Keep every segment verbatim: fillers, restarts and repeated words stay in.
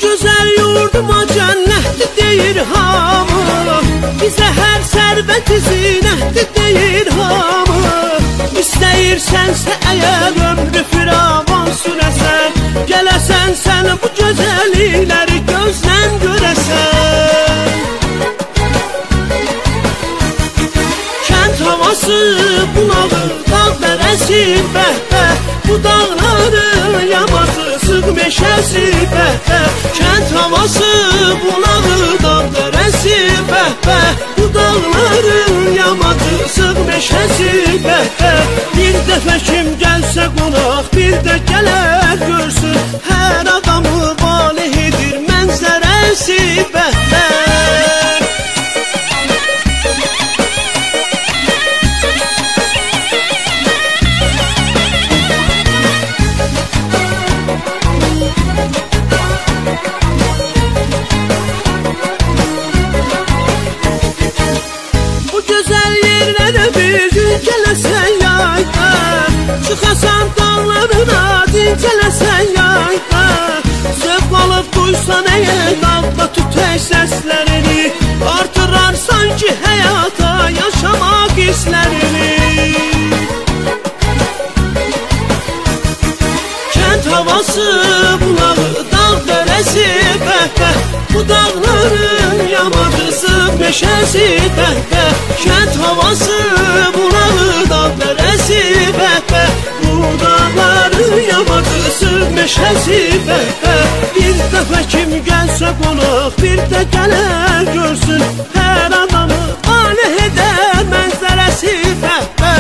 gözəl yurduma cənnətdir deyir hamı, bizə hər sərvəti zinətdir deyir hamı. İstəyirsənsə əgər ömrü firavan sürəsən, gələsən sən bu gözəllikləri gözlən görəsən. Kənd havası bunağı, dağ dərəsi bəhbə, bu dağların yamacı, sıx meşəsi bəhbə. Kənd havası bunağı, dağ dərəsi bəhbə, bu dağların yamacı, sıx meşəsi bəhbə. Bir dəfə kim gəlsə qonaq, bir də gələr görsün, hər adamı valeh edir mənzərəsi bəhbə. Gələsən yayda, çıxasan dağlarına, dincələsən yayda. Zövq alıb duysan əgər dalda tütək səslərini, artırarsan ki həyata yaşamaq hisslərini. Kənd havası bunağı, dağ dərəsi bəhbə, bu dağların yamacı, sıx meşəsi bəhbə. Kənd havası bunağı, dağ dərəsi bəhbə, bu dağların yamacı, sıx meşəsi bəhbə. Bir dəfə kim gəlsə qonaq, bir də gələr görsün, hər adamı valeh edər mənzərəsi bəhbə.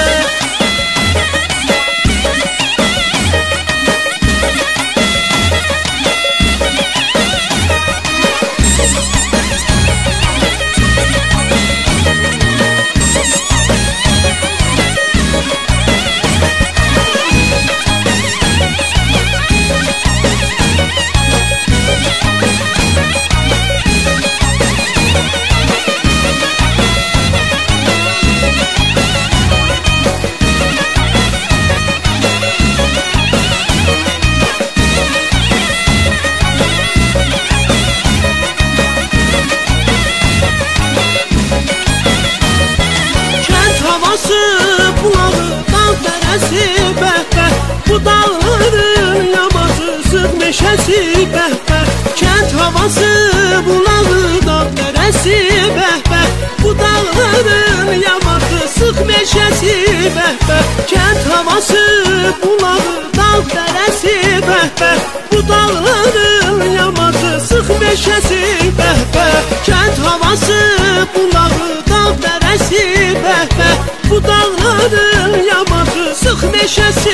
Bu dağların yamacı, sıx meşəsi bəhbə. Kənd havası bunağı, dağ dərəsi bəhbə, bu dağların yamacı, sıx meşəsi bəhbə. Kənd havası bunağı, dağ dərəsi bəhbə, bu dağların yamacı, sıx meşəsi bəhbə. Kənd havası bunağı, dağ dərəsi bəhbə, bu dağların yamacı, sıx meşəsi